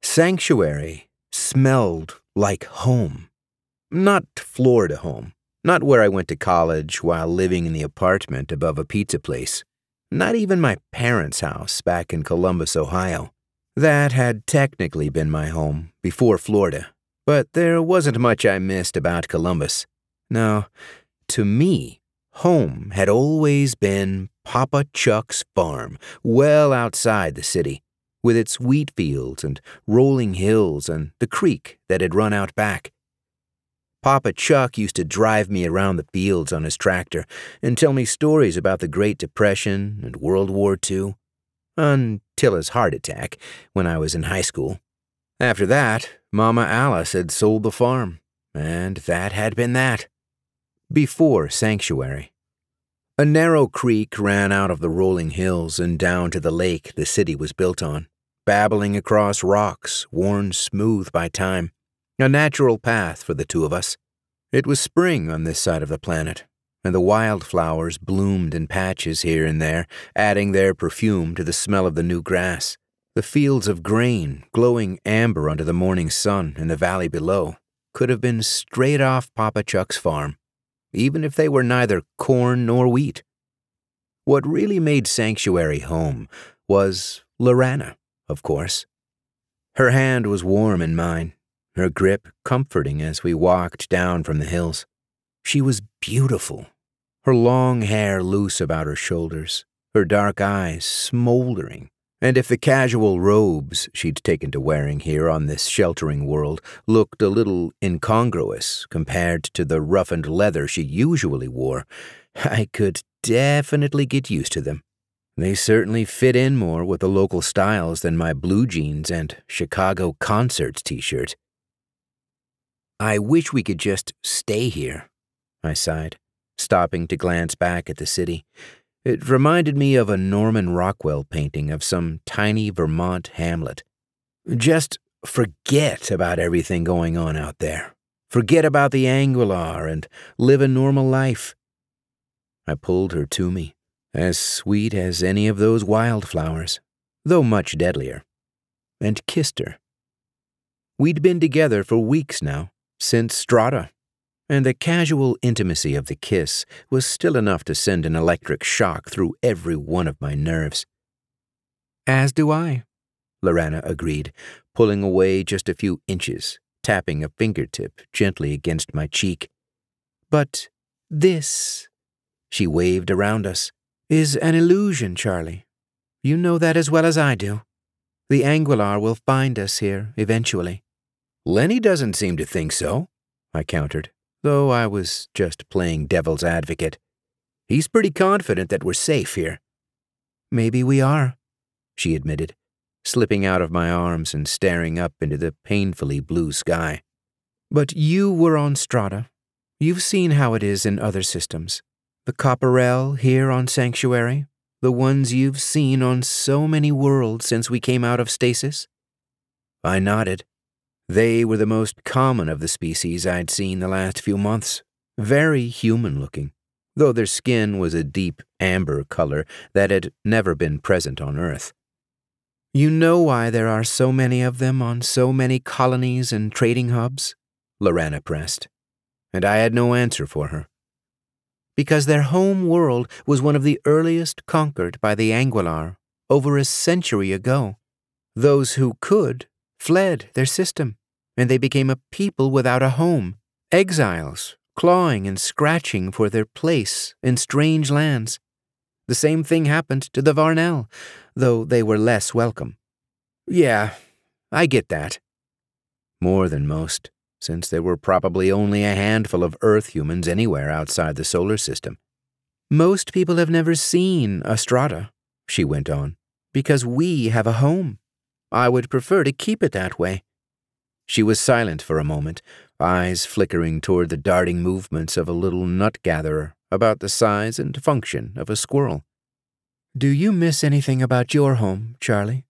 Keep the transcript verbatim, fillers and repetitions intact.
Sanctuary smelled like home. Not Florida home. Not where I went to college while living in the apartment above a pizza place. Not even my parents' house back in Columbus, Ohio. That had technically been my home before Florida, but there wasn't much I missed about Columbus. No, to me, home had always been Papa Chuck's farm, well outside the city, with its wheat fields and rolling hills and the creek that had run out back. Papa Chuck used to drive me around the fields on his tractor and tell me stories about the Great Depression and World War Two, until his heart attack when I was in high school. After that, Mama Alice had sold the farm, and that had been that. Before Sanctuary. A narrow creek ran out of the rolling hills and down to the lake the city was built on, babbling across rocks worn smooth by time. A natural path for the two of us. It was spring on this side of the planet, and the wildflowers bloomed in patches here and there, adding their perfume to the smell of the new grass. The fields of grain, glowing amber under the morning sun in the valley below, could have been straight off Papa Chuck's farm, even if they were neither corn nor wheat. What really made Sanctuary home was Lorana, of course. Her hand was warm in mine, her grip comforting as we walked down from the hills. She was beautiful, her long hair loose about her shoulders, her dark eyes smoldering, and if the casual robes she'd taken to wearing here on this sheltering world looked a little incongruous compared to the roughened leather she usually wore, I could definitely get used to them. They certainly fit in more with the local styles than my blue jeans and Chicago Concerts t-shirt. I wish we could just stay here, I sighed, stopping to glance back at the city. It reminded me of a Norman Rockwell painting of some tiny Vermont hamlet. Just forget about everything going on out there. Forget about the Angular and live a normal life. I pulled her to me, as sweet as any of those wildflowers, though much deadlier, and kissed her. We'd been together for weeks now, since Strata, and the casual intimacy of the kiss was still enough to send an electric shock through every one of my nerves. As do I, Lorana agreed, pulling away just a few inches, tapping a fingertip gently against my cheek. But this, she waved around us, is an illusion, Charlie. You know that as well as I do. The Angular will find us here eventually. Lenny doesn't seem to think so, I countered, though I was just playing devil's advocate. He's pretty confident that we're safe here. Maybe we are, she admitted, slipping out of my arms and staring up into the painfully blue sky. But you were on Strata. You've seen how it is in other systems. The Copperell here on Sanctuary, the ones you've seen on so many worlds since we came out of stasis. I nodded. They were the most common of the species I'd seen the last few months, very human-looking, though their skin was a deep amber color that had never been present on Earth. You know why there are so many of them on so many colonies and trading hubs? Lorana pressed, and I had no answer for her. Because their home world was one of the earliest conquered by the Angular over a century ago. Those who could fled their system, and they became a people without a home, exiles, clawing and scratching for their place in strange lands. The same thing happened to the Varnell, though they were less welcome. Yeah, I get that. More than most, since there were probably only a handful of Earth humans anywhere outside the solar system. Most people have never seen a Strata, she went on, because we have a home. I would prefer to keep it that way. She was silent for a moment, eyes flickering toward the darting movements of a little nut-gatherer about the size and function of a squirrel. Do you miss anything about your home, Charlie?